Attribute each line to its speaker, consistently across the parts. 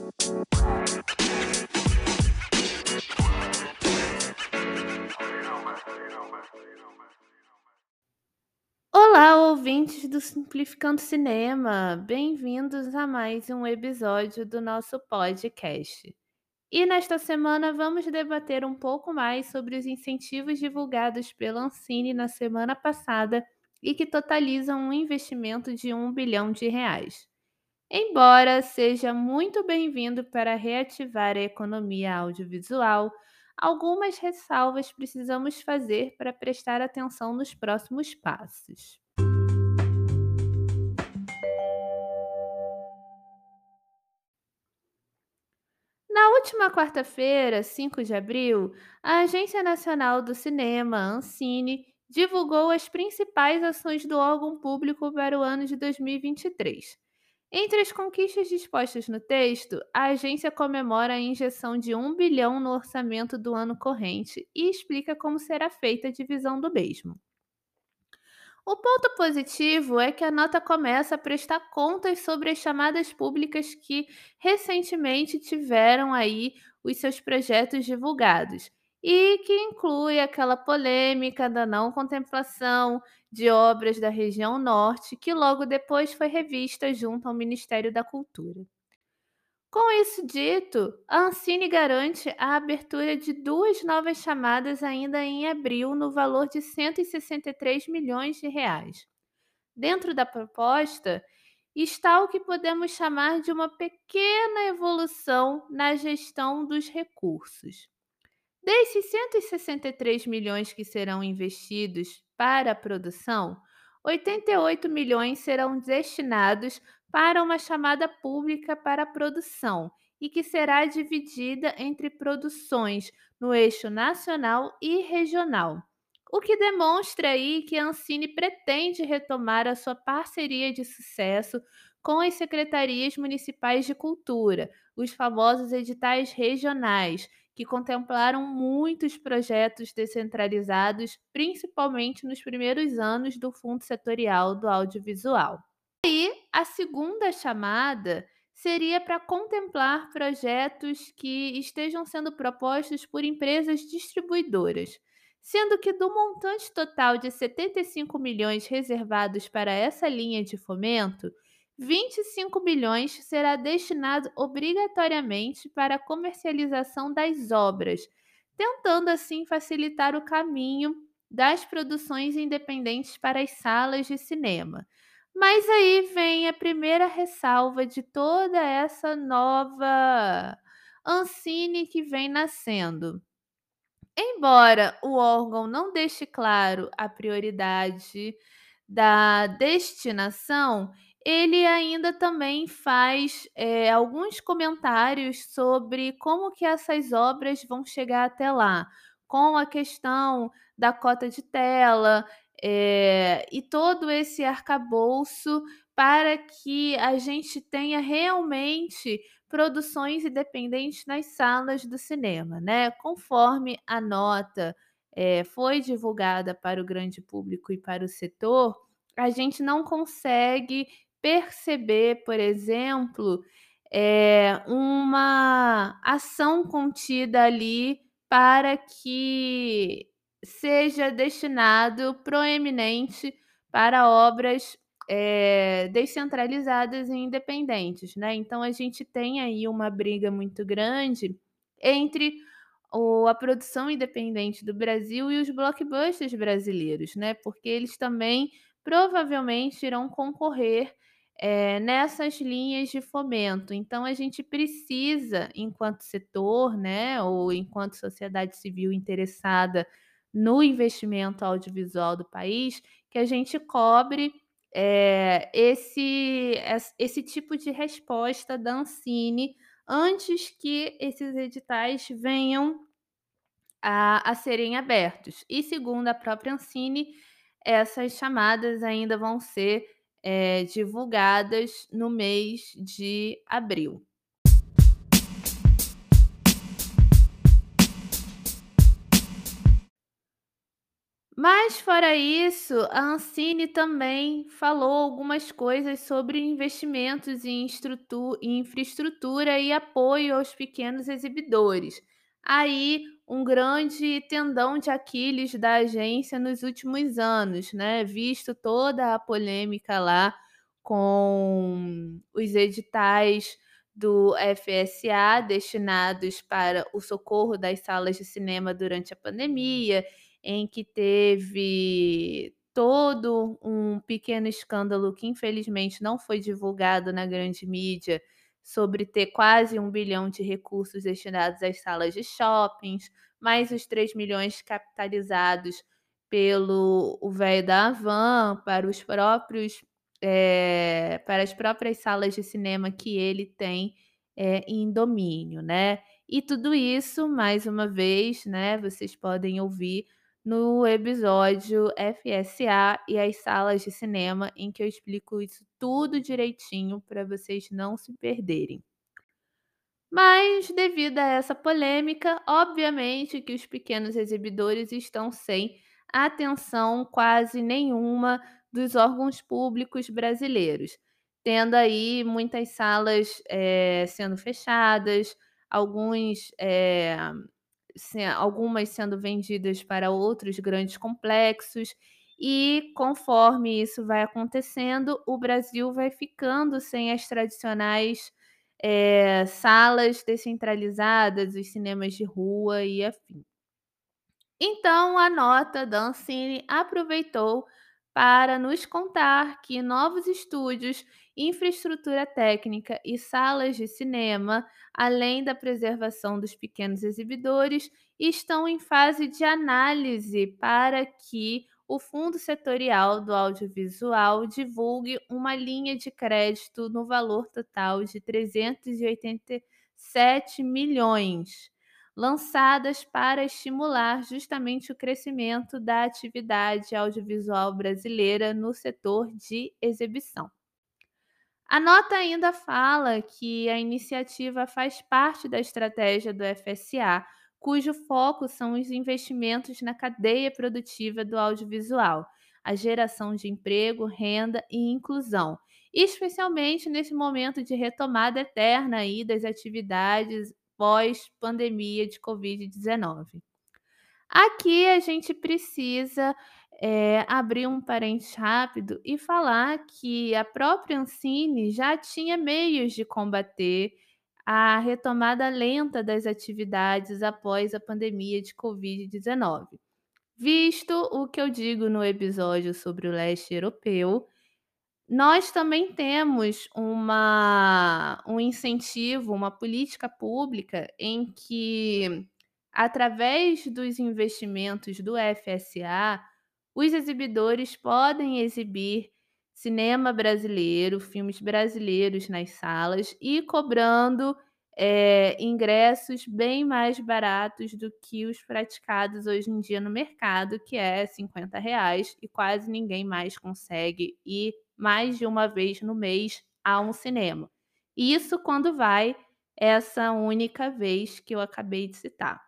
Speaker 1: Olá, ouvintes do Simplificando Cinema! Bem-vindos a mais um episódio do nosso podcast. E nesta semana vamos debater um pouco mais sobre os incentivos divulgados pela Ancine na semana passada e que totalizam um investimento de R$ 1 bilhão. Embora seja muito bem-vindo para reativar a economia audiovisual, algumas ressalvas precisamos fazer para prestar atenção nos próximos passos. Na última quarta-feira, 5 de abril, a Agência Nacional do Cinema, Ancine, divulgou as principais ações do órgão público para o ano de 2023. Entre as conquistas dispostas no texto, a agência comemora a injeção de 1 bilhão no orçamento do ano corrente e explica como será feita a divisão do mesmo. O ponto positivo é que a nota começa a prestar contas sobre as chamadas públicas que recentemente tiveram aí os seus projetos divulgados e que inclui aquela polêmica da não contemplação de obras da região norte, que logo depois foi revista junto ao Ministério da Cultura. Com isso dito, a Ancine garante a abertura de duas novas chamadas ainda em abril no valor de R$ 163 milhões. Dentro da proposta está o que podemos chamar de uma pequena evolução na gestão dos recursos. Desses 163 milhões que serão investidos para a produção, 88 milhões serão destinados para uma chamada pública para a produção e que será dividida entre produções no eixo nacional e regional. O que demonstra aí que a Ancine pretende retomar a sua parceria de sucesso com as secretarias municipais de cultura, os famosos editais regionais, que contemplaram muitos projetos descentralizados, principalmente nos primeiros anos do Fundo Setorial do Audiovisual. A segunda chamada seria para contemplar projetos que estejam sendo propostos por empresas distribuidoras, sendo que do montante total de 75 milhões reservados para essa linha de fomento, 25 bilhões será destinado obrigatoriamente para a comercialização das obras, tentando assim facilitar o caminho das produções independentes para as salas de cinema. Mas aí vem a primeira ressalva de toda essa nova Ancine que vem nascendo. Embora o órgão não deixe claro a prioridade da destinação, ele ainda também faz, alguns comentários sobre como que essas obras vão chegar até lá, com a questão da cota de tela, e todo esse arcabouço para que a gente tenha realmente produções independentes nas salas do cinema, né. Conforme a nota, foi divulgada para o grande público e para o setor, a gente não consegue perceber, por exemplo, uma ação contida ali para que seja destinado proeminente para obras descentralizadas e independentes, né. Então a gente tem aí uma briga muito grande entre a produção independente do Brasil e os blockbusters brasileiros, né, porque eles também provavelmente irão concorrer, nessas linhas de fomento. Então a gente precisa, enquanto setor, né, ou enquanto sociedade civil interessada no investimento audiovisual do país, que a gente cobre esse tipo de resposta da Ancine antes que esses editais venham a serem abertos. E segundo a própria Ancine, essas chamadas ainda vão ser divulgadas no mês de abril. Mas fora isso, a Ancine também falou algumas coisas sobre investimentos em infraestrutura e apoio aos pequenos exibidores. Aí, um grande tendão de Aquiles da agência nos últimos anos, né, visto toda a polêmica lá com os editais do FSA destinados para o socorro das salas de cinema durante a pandemia, em que teve todo um pequeno escândalo que infelizmente não foi divulgado na grande mídia, sobre ter quase 1 bilhão de recursos destinados às salas de shoppings, mais os 3 milhões capitalizados pelo o velho da Havan para os próprios, para as próprias salas de cinema que ele tem, em domínio, né. E tudo isso, mais uma vez, né, vocês podem ouvir no episódio FSA e as salas de cinema, em que eu explico isso tudo direitinho para vocês não se perderem. Mas, devido a essa polêmica, obviamente que os pequenos exibidores estão sem atenção quase nenhuma dos órgãos públicos brasileiros, tendo aí muitas salas sendo fechadas, alguns algumas sendo vendidas para outros grandes complexos, e conforme isso vai acontecendo, o Brasil vai ficando sem as tradicionais, salas descentralizadas, os cinemas de rua e afim. Então, a nota da Ancine aproveitou para nos contar que novos estúdios, infraestrutura técnica e salas de cinema, além da preservação dos pequenos exibidores, estão em fase de análise para que o Fundo Setorial do Audiovisual divulgue uma linha de crédito no valor total de 387 milhões lançadas para estimular justamente o crescimento da atividade audiovisual brasileira no setor de exibição. A nota ainda fala que a iniciativa faz parte da estratégia do FSA, cujo foco são os investimentos na cadeia produtiva do audiovisual, a geração de emprego, renda e inclusão, especialmente nesse momento de retomada eterna aí das atividades pós-pandemia de Covid-19. Aqui a gente precisa, abrir um parênteses rápido e falar que a própria Ancine já tinha meios de combater a retomada lenta das atividades após a pandemia de Covid-19. Visto o que eu digo no episódio sobre o leste europeu, nós também temos um incentivo, uma política pública em que, através dos investimentos do FSA, os exibidores podem exibir cinema brasileiro, filmes brasileiros nas salas e cobrando, ingressos bem mais baratos do que os praticados hoje em dia no mercado, que é R$ 50 e quase ninguém mais consegue ir mais de uma vez no mês a um cinema. Isso quando vai essa única vez que eu acabei de citar.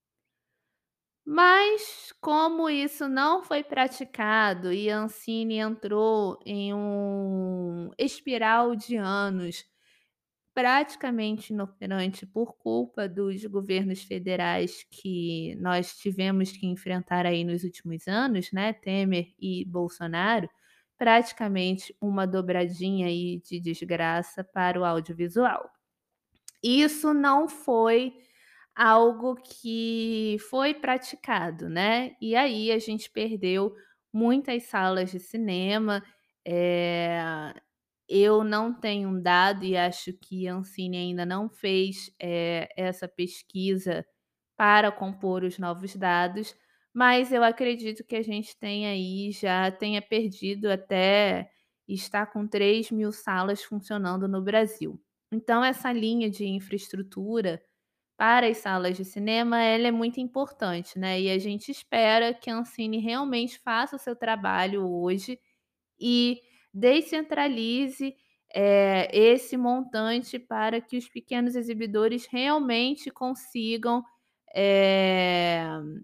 Speaker 1: Mas como isso não foi praticado e a Ancine entrou em um espiral de anos praticamente inoperante por culpa dos governos federais que nós tivemos que enfrentar aí nos últimos anos, né, Temer e Bolsonaro, praticamente uma dobradinha aí de desgraça para o audiovisual. Isso não foi algo que foi praticado, né, e aí a gente perdeu muitas salas de cinema, eh, eu não tenho um dado e acho que a Ancine ainda não fez, essa pesquisa para compor os novos dados, mas eu acredito que a gente já tenha perdido até estar com 3.000 salas funcionando no Brasil. Então essa linha de infraestrutura para as salas de cinema, ela é muito importante, né, e a gente espera que a Ancine realmente faça o seu trabalho hoje e descentralize, esse montante para que os pequenos exibidores realmente consigam, eh,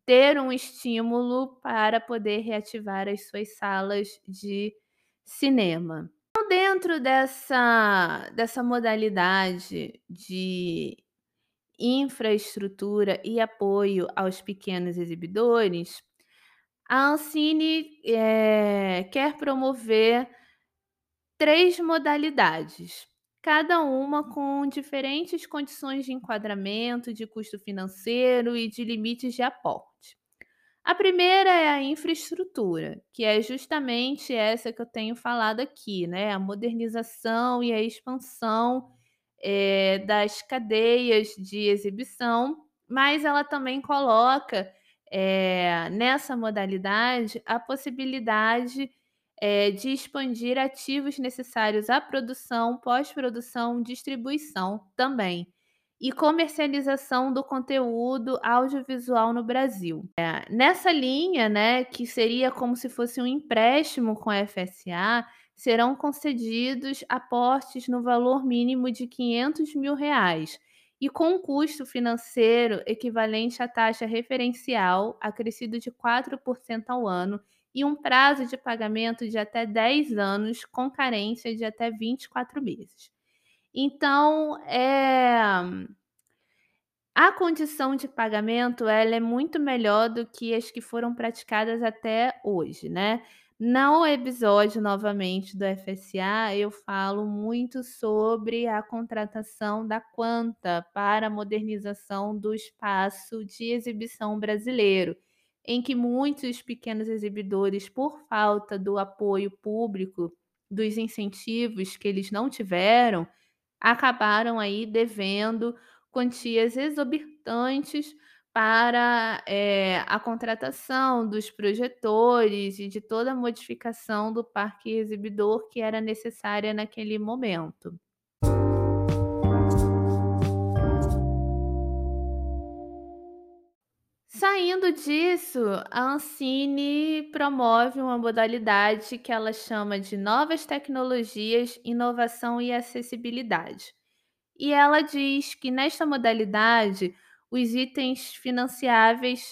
Speaker 1: ter um estímulo para poder reativar as suas salas de cinema. Então, dentro dessa modalidade de infraestrutura e apoio aos pequenos exibidores, a Ancine, quer promover 3 modalidades, cada uma com diferentes condições de enquadramento, de custo financeiro e de limites de aporte. A primeira é a infraestrutura, que é justamente essa que eu tenho falado aqui, né, a modernização e a expansão, das cadeias de exibição, mas ela também coloca, nessa modalidade, a possibilidade, de expandir ativos necessários à produção, pós-produção, distribuição também, e comercialização do conteúdo audiovisual no Brasil. Nessa linha, né, que seria como se fosse um empréstimo com a FSA, serão concedidos aportes no valor mínimo de R$ 500.000 e com um custo financeiro equivalente à taxa referencial, acrescido de 4% ao ano, e um prazo de pagamento de até 10 anos, com carência de até 24 meses. Então, a condição de pagamento, ela é muito melhor do que as que foram praticadas até hoje, né. No episódio, novamente, do FSA, eu falo muito sobre a contratação da Quanta para a modernização do espaço de exibição brasileiro, em que muitos pequenos exibidores, por falta do apoio público, dos incentivos que eles não tiveram, acabaram aí devendo quantias exorbitantes para, a contratação dos projetores e de toda a modificação do parque exibidor que era necessária naquele momento. Saindo disso, a Ancine promove uma modalidade que ela chama de novas tecnologias, inovação e acessibilidade. E ela diz que nesta modalidade, os itens financiáveis,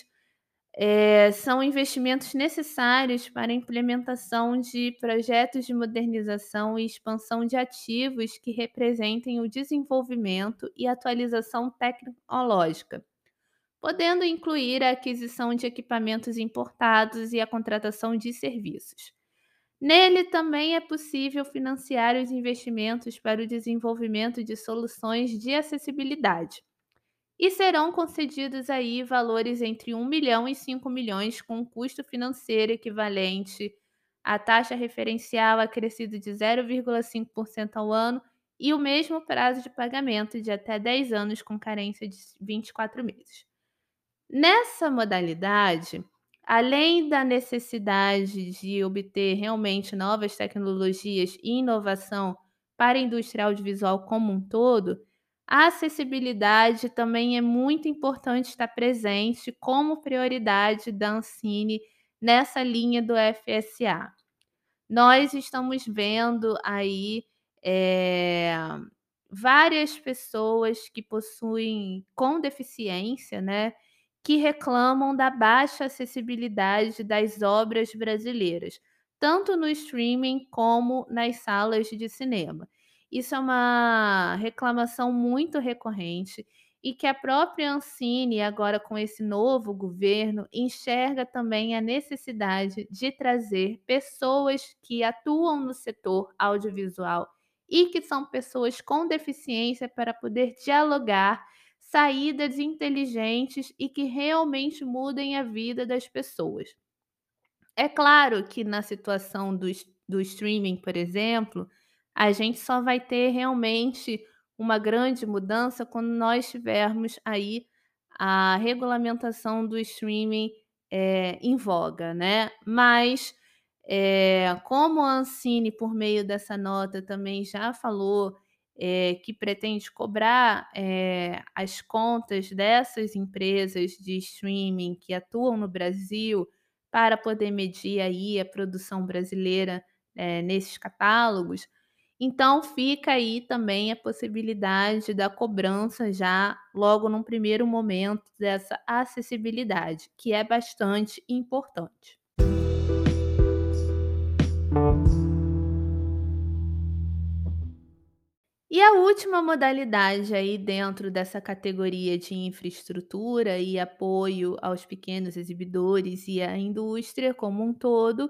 Speaker 1: são investimentos necessários para a implementação de projetos de modernização e expansão de ativos que representem o desenvolvimento e atualização tecnológica, podendo incluir a aquisição de equipamentos importados e a contratação de serviços. Nele também é possível financiar os investimentos para o desenvolvimento de soluções de acessibilidade. E serão concedidos aí valores entre 1 milhão e 5 milhões, com um custo financeiro equivalente à taxa referencial acrescido de 0,5% ao ano e o mesmo prazo de pagamento de até 10 anos, com carência de 24 meses. Nessa modalidade, além da necessidade de obter realmente novas tecnologias e inovação para a indústria audiovisual como um todo, a acessibilidade também é muito importante estar presente como prioridade da Ancine nessa linha do FSA. Nós estamos vendo aí, eh, várias pessoas que possuem com deficiência, né, que reclamam da baixa acessibilidade das obras brasileiras, tanto no streaming como nas salas de cinema. Isso é uma reclamação muito recorrente e que a própria Ancine, agora com esse novo governo, enxerga também a necessidade de trazer pessoas que atuam no setor audiovisual e que são pessoas com deficiência para poder dialogar saídas inteligentes e que realmente mudem a vida das pessoas. É claro que na situação do streaming, por exemplo, a gente só vai ter realmente uma grande mudança quando nós tivermos aí a regulamentação do streaming, em voga, né. Mas, como a Ancine, por meio dessa nota, também já falou, que pretende cobrar, as contas dessas empresas de streaming que atuam no Brasil, para poder medir aí a produção brasileira, nesses catálogos. Então fica aí também a possibilidade da cobrança já logo num primeiro momento dessa acessibilidade, que é bastante importante. E a última modalidade aí dentro dessa categoria de infraestrutura e apoio aos pequenos exibidores e à indústria como um todo,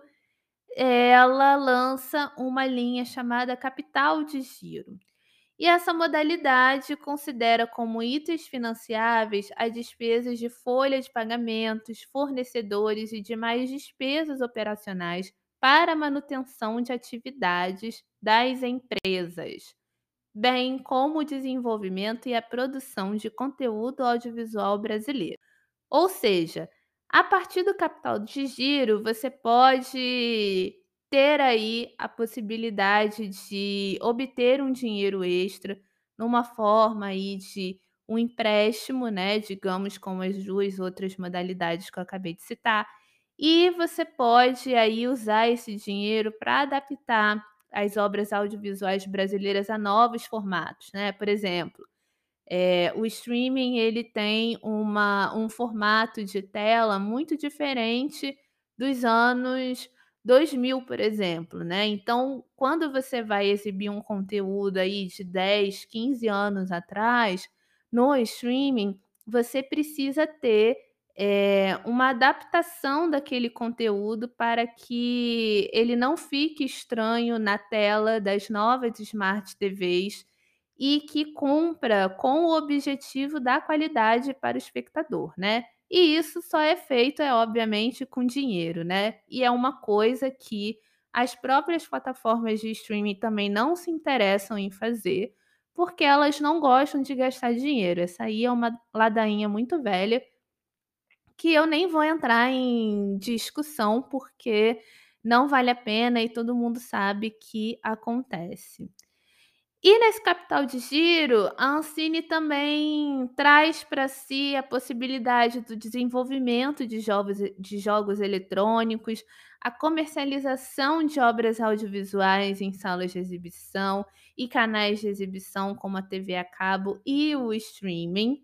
Speaker 1: ela lança uma linha chamada Capital de Giro. E essa modalidade considera como itens financiáveis as despesas de folha de pagamentos, fornecedores e demais despesas operacionais para a manutenção de atividades das empresas, bem como o desenvolvimento e a produção de conteúdo audiovisual brasileiro. Ou seja, a partir do capital de giro, você pode ter aí a possibilidade de obter um dinheiro extra numa forma aí de um empréstimo, né, digamos, como as 2 outras modalidades que eu acabei de citar, e você pode aí usar esse dinheiro para adaptar as obras audiovisuais brasileiras a novos formatos, né. Por exemplo, o streaming ele tem um formato de tela muito diferente dos anos 2000, por exemplo, né. Então, quando você vai exibir um conteúdo aí de 10, 15 anos atrás, no streaming, você precisa ter, uma adaptação daquele conteúdo para que ele não fique estranho na tela das novas smart TVs e que cumpra com o objetivo da qualidade para o espectador, né. E isso só é feito, obviamente, com dinheiro, né. E é uma coisa que as próprias plataformas de streaming também não se interessam em fazer, porque elas não gostam de gastar dinheiro. Essa aí é uma ladainha muito velha, que eu nem vou entrar em discussão, porque não vale a pena e todo mundo sabe que acontece. E nesse capital de giro, a Ancine também traz para si a possibilidade do desenvolvimento de jogos eletrônicos, a comercialização de obras audiovisuais em salas de exibição e canais de exibição como a TV a cabo e o streaming.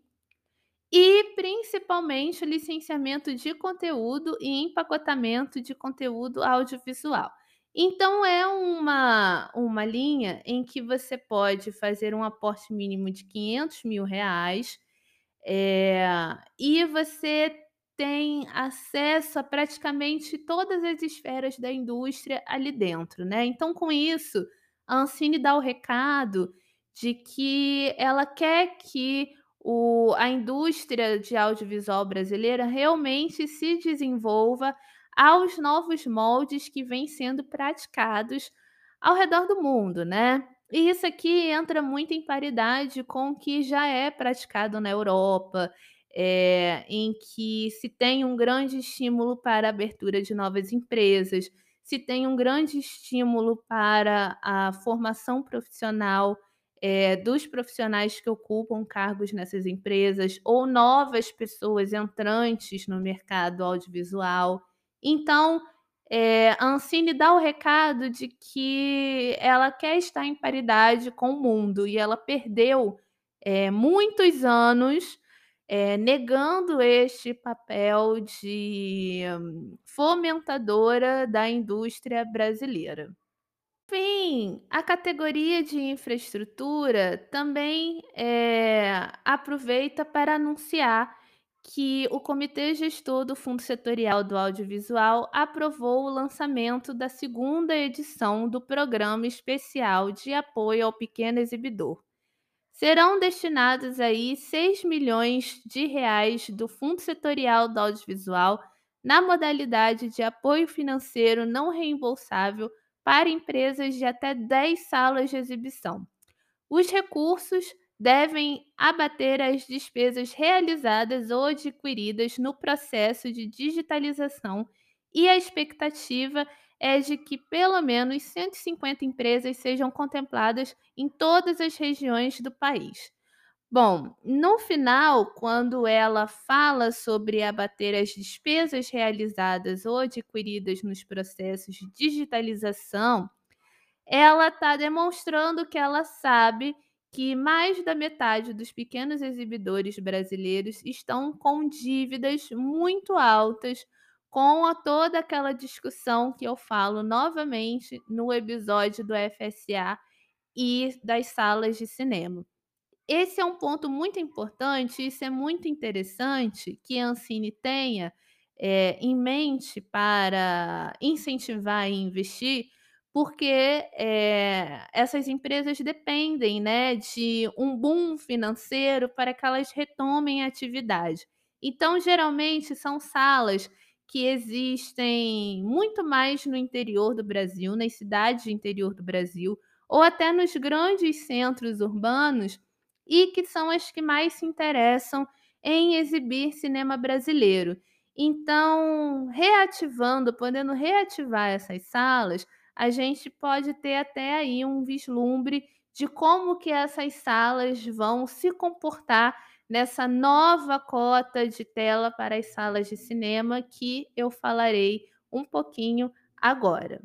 Speaker 1: E principalmente o licenciamento de conteúdo e empacotamento de conteúdo audiovisual. Então é uma linha em que você pode fazer um aporte mínimo de R$ 500.000, eh, e você tem acesso a praticamente todas as esferas da indústria ali dentro, né. Então com isso, a Ancine dá o recado de que ela quer que a indústria de audiovisual brasileira realmente se desenvolva aos novos moldes que vêm sendo praticados ao redor do mundo, né. E isso aqui entra muito em paridade com o que já é praticado na Europa, em que se tem um grande estímulo para a abertura de novas empresas, se tem um grande estímulo para a formação profissional, dos profissionais que ocupam cargos nessas empresas ou novas pessoas entrantes no mercado audiovisual. Então, a Ancine dá o recado de que ela quer estar em paridade com o mundo e ela perdeu, muitos anos, negando este papel de fomentadora da indústria brasileira. Fim, a categoria de infraestrutura também, aproveita para anunciar que o Comitê Gestor do Fundo Setorial do Audiovisual aprovou o lançamento da segunda edição do Programa Especial de Apoio ao Pequeno Exibidor. Serão destinados aí R$ 6 milhões do Fundo Setorial do Audiovisual na modalidade de apoio financeiro não reembolsável para empresas de até 10 salas de exibição. Os recursos devem abater as despesas realizadas ou adquiridas no processo de digitalização e a expectativa é de que pelo menos 150 empresas sejam contempladas em todas as regiões do país. Bom, no final, quando ela fala sobre abater as despesas realizadas ou adquiridas nos processos de digitalização, ela está demonstrando que ela sabe que mais da metade dos pequenos exibidores brasileiros estão com dívidas muito altas, com toda aquela discussão que eu falo novamente no episódio do FSA e das salas de cinema. Esse é um ponto muito importante, isso é muito interessante que a Ancine tenha, em mente para incentivar e investir, porque, essas empresas dependem, né, de um boom financeiro para que elas retomem a atividade. Então, geralmente, são salas que existem muito mais no interior do Brasil, nas cidades do interior do Brasil, ou até nos grandes centros urbanos, e que são as que mais se interessam em exibir cinema brasileiro. Então, reativando, podendo reativar essas salas, a gente pode ter até aí um vislumbre de como que essas salas vão se comportar nessa nova cota de tela para as salas de cinema que eu falarei um pouquinho agora.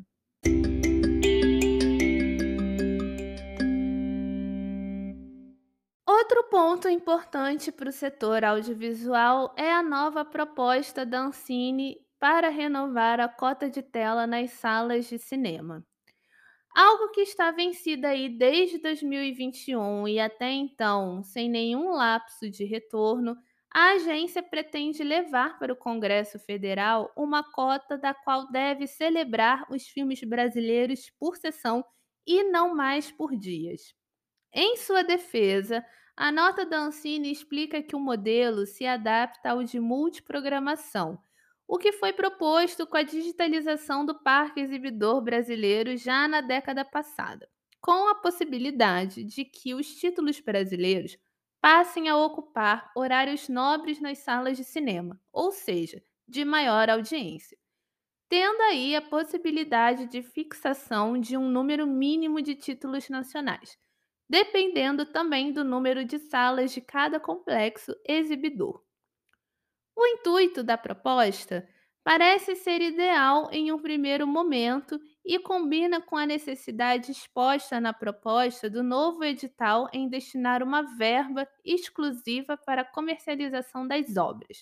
Speaker 1: Outro ponto importante para o setor audiovisual é a nova proposta da Ancine para renovar a cota de tela nas salas de cinema. Algo que está vencido aí desde 2021 e até então, sem nenhum lapso de retorno, a agência pretende levar para o Congresso Federal uma cota da qual deve celebrar os filmes brasileiros por sessão e não mais por dias. Em sua defesa, a nota da Ancine explica que o modelo se adapta ao de multiprogramação, o que foi proposto com a digitalização do parque exibidor brasileiro já na década passada, com a possibilidade de que os títulos brasileiros passem a ocupar horários nobres nas salas de cinema, ou seja, de maior audiência, tendo aí a possibilidade de fixação de um número mínimo de títulos nacionais, dependendo também do número de salas de cada complexo exibidor. O intuito da proposta parece ser ideal em um primeiro momento e combina com a necessidade exposta na proposta do novo edital em destinar uma verba exclusiva para a comercialização das obras.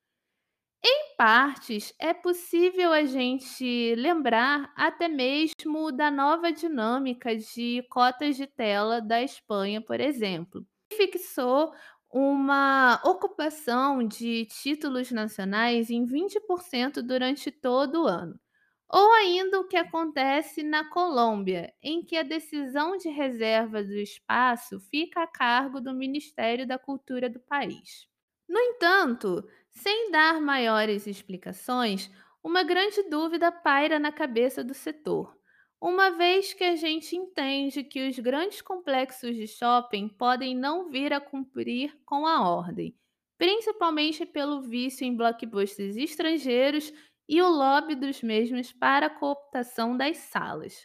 Speaker 1: Partes, é possível a gente lembrar até mesmo da nova dinâmica de cotas de tela da Espanha, por exemplo, que fixou uma ocupação de títulos nacionais em 20% durante todo o ano. Ou ainda o que acontece na Colômbia, em que a decisão de reserva do espaço fica a cargo do Ministério da Cultura do país. No entanto, sem dar maiores explicações, uma grande dúvida paira na cabeça do setor, uma vez que a gente entende que os grandes complexos de shopping podem não vir a cumprir com a ordem, principalmente pelo vício em blockbusters estrangeiros e o lobby dos mesmos para a cooptação das salas.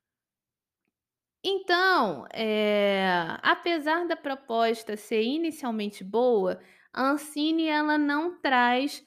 Speaker 1: Então, apesar da proposta ser inicialmente boa, a Ancine ela não traz,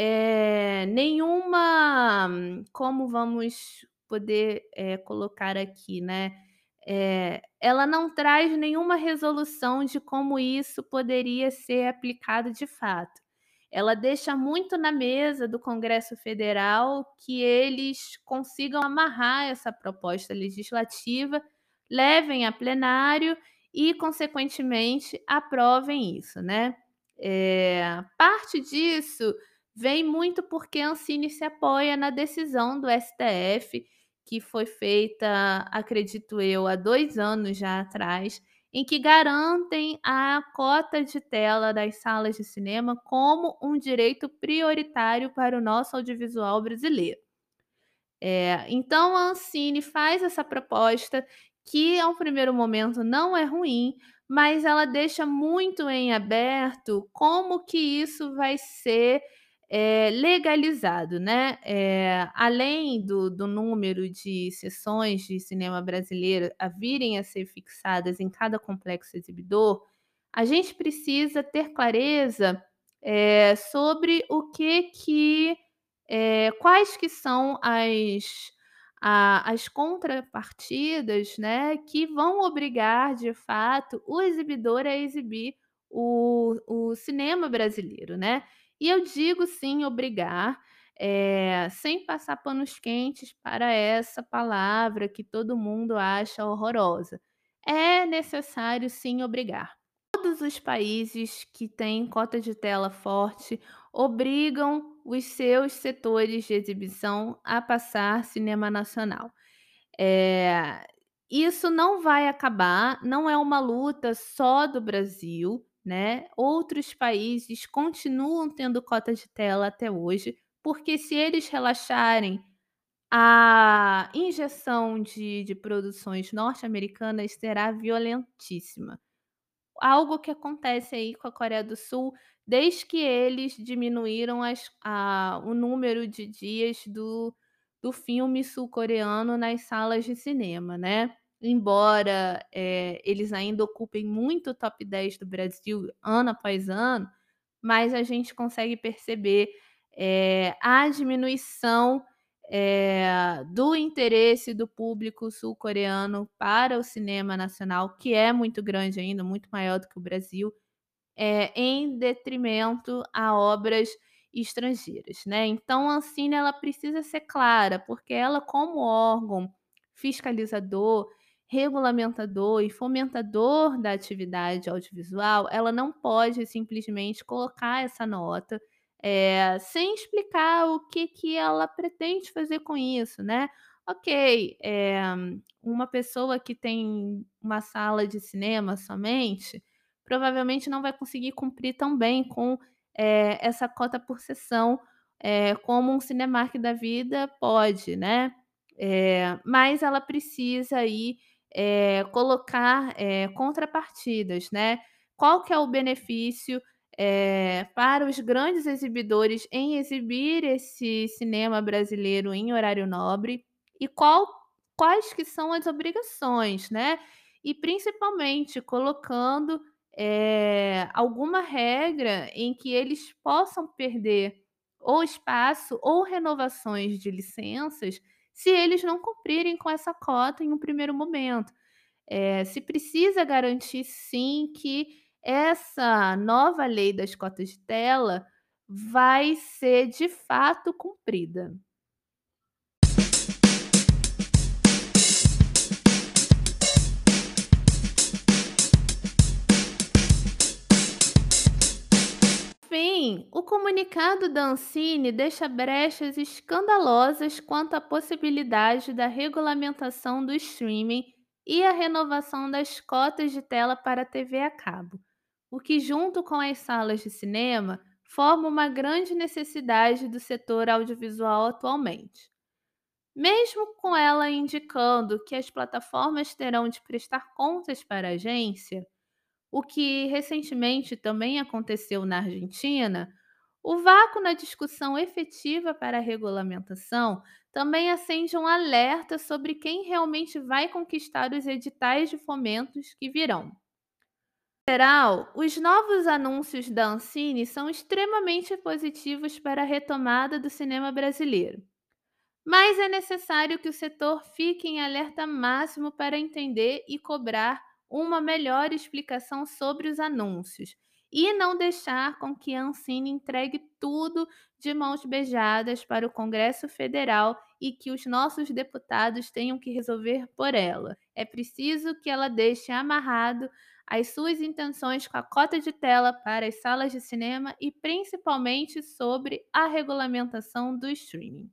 Speaker 1: nenhuma, como vamos poder, colocar aqui, né, ela não traz nenhuma resolução de como isso poderia ser aplicado de fato. Ela deixa muito na mesa do Congresso Federal que eles consigam amarrar essa proposta legislativa, levem a plenário e, consequentemente, aprovem isso, né. Parte disso vem muito porque a Ancine se apoia na decisão do STF, que foi feita, acredito eu, há 2 anos já atrás, em que garantem a cota de tela das salas de cinema como um direito prioritário para o nosso audiovisual brasileiro. Então a Ancine faz essa proposta que, a um primeiro momento, não é ruim, mas ela deixa muito em aberto como que isso vai ser, legalizado, né. Além do número de sessões de cinema brasileiro a virem a ser fixadas em cada complexo exibidor, a gente precisa ter clareza, sobre o que que quais que são as contrapartidas, né, que vão obrigar, de fato, o exibidor a exibir o cinema brasileiro, né. E eu digo sim obrigar, sem passar panos quentes para essa palavra que todo mundo acha horrorosa. É necessário sim obrigar. Todos os países que têm cota de tela forte obrigam os seus setores de exibição a passar cinema nacional. Eh, Isso não vai acabar, não é uma luta só do Brasil, né, outros países continuam tendo cota de tela até hoje, porque se eles relaxarem, a injeção de produções norte-americanas será violentíssima. Algo que acontece aí com a Coreia do Sul, desde que eles diminuíram o número de dias do filme sul-coreano nas salas de cinema, né. Embora, eles ainda ocupem muito o top 10 do Brasil ano após ano, mas a gente consegue perceber, a diminuição, do interesse do público sul-coreano para o cinema nacional, que é muito grande ainda, muito maior do que o Brasil, em detrimento a obras estrangeiras, né. Então a Ancine ela precisa ser clara, porque ela como órgão fiscalizador, regulamentador e fomentador da atividade audiovisual, ela não pode simplesmente colocar essa nota, sem explicar o que que ela pretende fazer com isso, né. Ok, uma pessoa que tem uma sala de cinema somente, provavelmente não vai conseguir cumprir tão bem com, essa cota por sessão, como um Cinemark da vida pode, né. Mas ela precisa aí, colocar, contrapartidas, né. Qual que é o benefício, para os grandes exibidores em exibir esse cinema brasileiro em horário nobre e quais que são as obrigações, né. E principalmente colocando alguma regra em que eles possam perder ou espaço ou renovações de licenças, se eles não cumprirem com essa cota em um primeiro momento. Se precisa garantir sim que essa nova lei das cotas de tela vai ser de fato cumprida. Fim, o comunicado da Ancine deixa brechas escandalosas quanto à possibilidade da regulamentação do streaming e a renovação das cotas de tela para a TV a cabo, o que, junto com as salas de cinema, forma uma grande necessidade do setor audiovisual atualmente. Mesmo com ela indicando que as plataformas terão de prestar contas para a agência, o que recentemente também aconteceu na Argentina, o vácuo na discussão efetiva para a regulamentação também acende um alerta sobre quem realmente vai conquistar os editais de fomentos que virão. Em geral, os novos anúncios da Ancine são extremamente positivos para a retomada do cinema brasileiro. Mas é necessário que o setor fique em alerta máximo para entender e cobrar uma melhor explicação sobre os anúncios e não deixar com que a Ancine entregue tudo de mãos beijadas para o Congresso Federal e que os nossos deputados tenham que resolver por ela. É preciso que ela deixe amarrado as suas intenções com a cota de tela para as salas de cinema e principalmente sobre a regulamentação do streaming.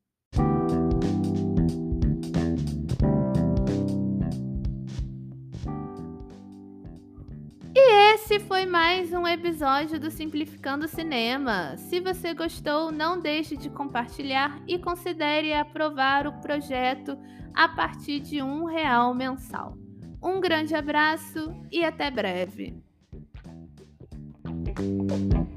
Speaker 1: Esse foi mais um episódio do Simplificando Cinema. Se você gostou, não deixe de compartilhar e considere aprovar o projeto a partir de R$ 1 mensal. Um grande abraço e até breve.